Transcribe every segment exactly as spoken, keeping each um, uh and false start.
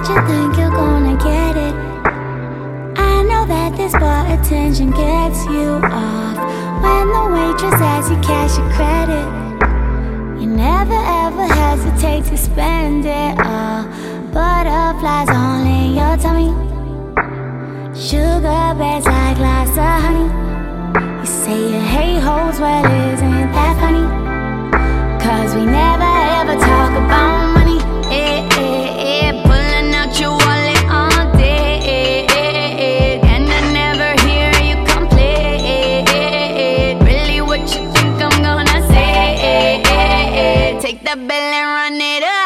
but you think you're gonna get it. I know that this bar attention gets you off. When the waitress asks you cash your credit, you never ever hesitate to spend it all. Butterflies all in your tummy, sugar bears like lots of honey. You say you hate hoes, well isn't that funny? Cause we never ever talk about money. Eh, eh, eh, pulling out your wallet all day, eh, eh, eh, and I never hear you complain. Really what you think I'm gonna say? Eh, eh, eh, take the bill and run it up.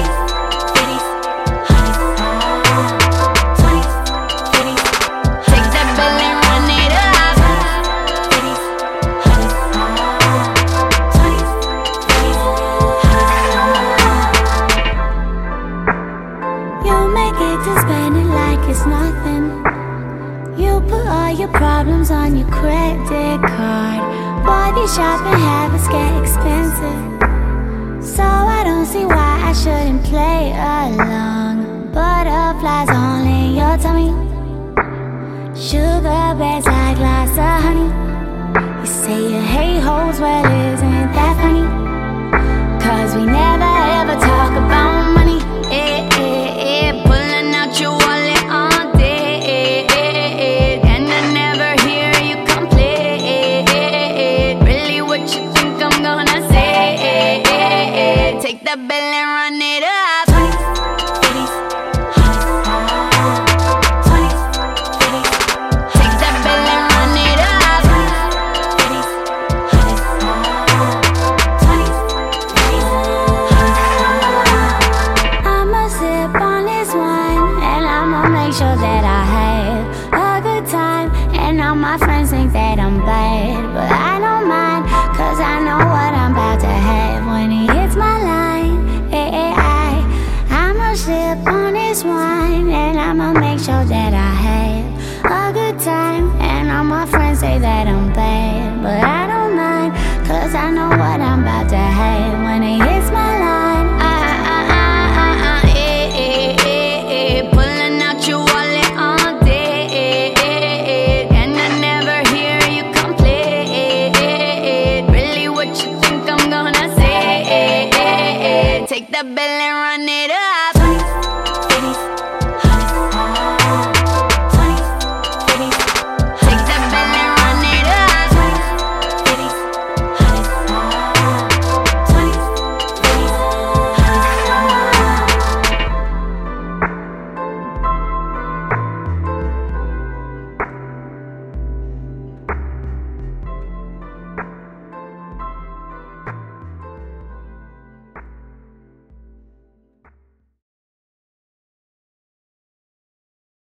To spend it like it's nothing. You put all your problems on your credit card. Boy, these shopping habits get expensive, so I don't see why I shouldn't play along. Butterflies all in your tummy, sugar bears like lots of honey. You say you hate hoes, well isn't that funny? Cause we never ever talk about money. Eh, eh, eh, pulling out your wallet all day, eh, eh, eh, and I never hear you complain. Really what you think I'm gonna say? Eh, eh, eh, take the bill and run it up. Take the bill and run it up. I'ma sip on this wine, and I'ma make sure that I have a good time. And all my friends think that I'm bad, but I don't mind, cause I know what I'm about to have when he hits my line. Hey, hey, I, I'ma sip on this wine, and I'ma make sure that I have a good time. And all my friends say that I'm bad, but I don't mind, cause I know what I'm about to have when he hits my line. I, I, I, I, I, eh, eh, eh, eh, pulling out your wallet all day, eh, eh, eh, and I never hear you complain. Really what you think I'm gonna say? Eh, eh, eh, take the bill and run it up.